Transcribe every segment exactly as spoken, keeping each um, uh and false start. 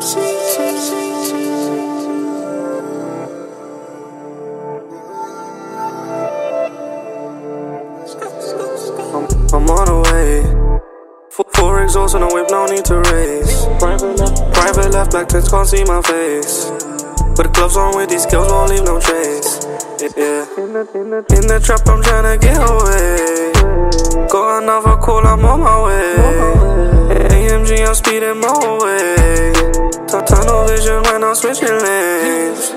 I'm on the way. Four, four exhausts and a whip, no need to race. Private left, private left, black tints can't see my face. Put the gloves on with these skills, won't leave no trace. Yeah, in the, in the, in the trap, I'm tryna get away. Got another call, I'm on my way. A M G, I'm speeding my way. Tunnel vision when I'm switching lanes.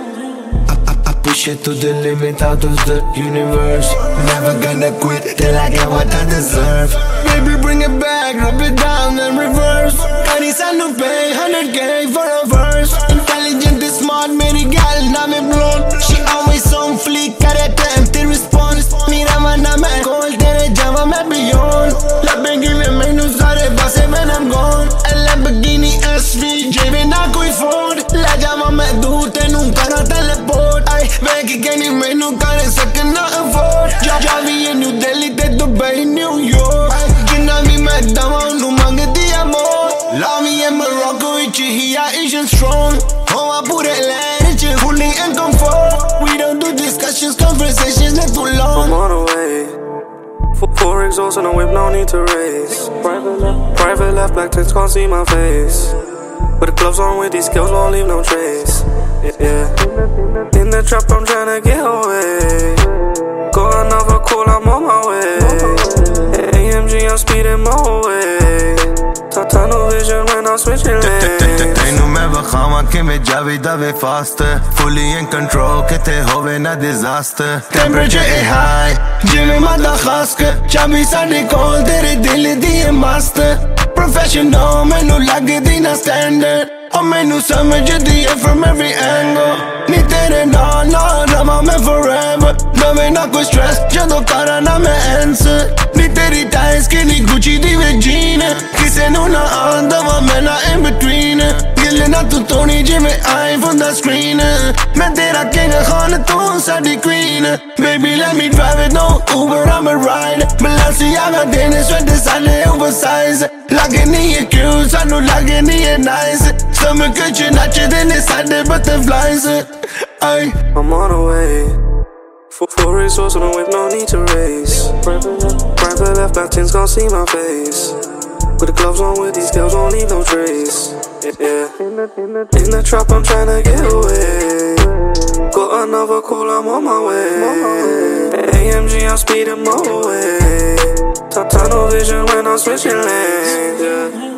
Push it to the limit, out of the universe. Never gonna quit till I get what I deserve. Baby, bring it back, rub it down and reverse. Kani sanu pay, one hundred K for a verse. Intelligent is smart, meri gal na me blown. She always on fleek, kare time to response. Mera mana main call, tere java main beyond. Lamborghini mainu sare basse when I'm gone. A Lamborghini S V, jebe na koi Ford. La java main dur, tenu kara teleport. Back again, you may no got a second not afford. Javi in New Delhi, te Dubai, New York. Jinami madama, no manga di amor. Lami in Morocco, ichi hiya Asian strong. Oh, I put it land, ichi fully in comfort. We don't do discussions, conversations, not too long. I'm on the way. Four, four exhausts and a whip, no need to race. Private left, private left, black tints can't see my face. Put the gloves on with these skills, won't leave no trace. Yeah, in the trap, I'm tryna get away. Got another call, I'm on my way. A M G, I'm speeding my way. Tunnel vision when I'm switching lanes. Tenu main vakhawa ke me javi dave faster. Fully in control, ke te hove na disaster. Temperature is high, jive mada khas ke. Chabi sadi call, tere dil diye master. Professional, mainu lage di na standard. और मैनू समझ दिए from every angle. नी तेरे नाल नाल रवां मैं forever. नवे ना कोई stress जदों करा ना मैं answer. नी तेरी ties की नी गुची दी वे जीन. किसे नू ना आंदा वा मैं ना in between. गिल ना तू तोनी जिवें iPhone दा screen. मैं तेरा king खान तू साडी queen. Baby let me drive it, no Uber I'm a ride. Balenciaga देने sweat साले oversize. लगे नहीं ये cute सानू लगे नहीं ये nice. Summer good, you're not your then inside the butterflies. Ay. I'm on the way. Four, four exhausts and a whip, no need to race. Private left, private left, black tints can't see my face. Put the gloves on with these skills, won't leave no trace. Yeah, in the, in the, in the trap, I'm tryna get away. Got another call, I'm on my way. A M G, I'm speeding my way. Tunnel vision when I'm switching lanes. Yeah.